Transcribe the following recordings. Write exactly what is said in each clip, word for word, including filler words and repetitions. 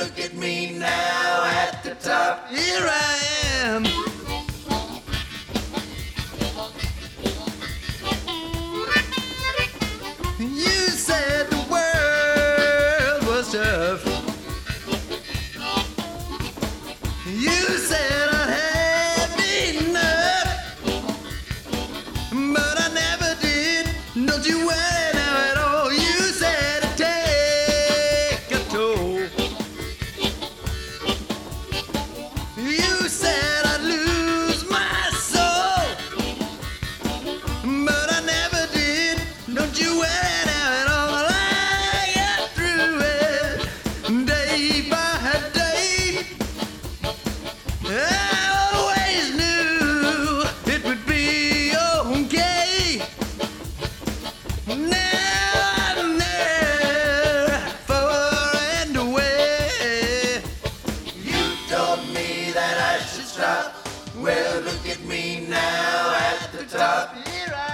look at me now at the top. Here I am. You said the world was tough. You said I'd have enough, but I never did. Don't you worry now at all. You said it'd take a toll. You said I'd lose my soul, but I never did. Don't you worry now at all. I got through it day by day. I always knew it would be okay. Now I'm there, far and away. You told me that I should stop. Well, look at me now at the top. Here I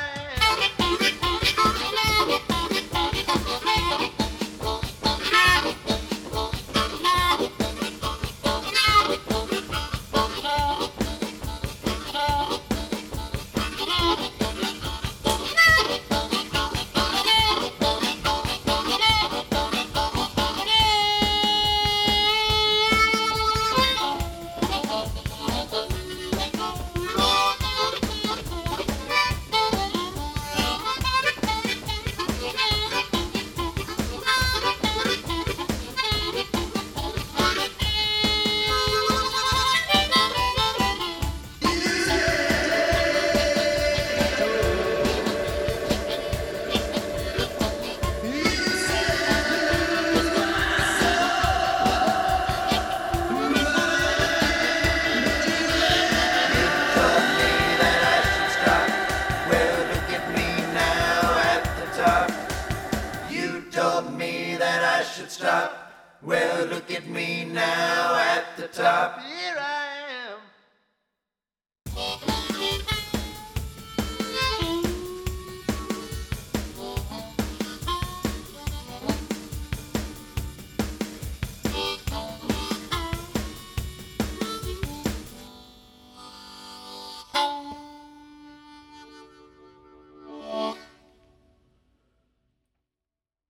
told me that I should stop. Well, look at me now at the top. Here I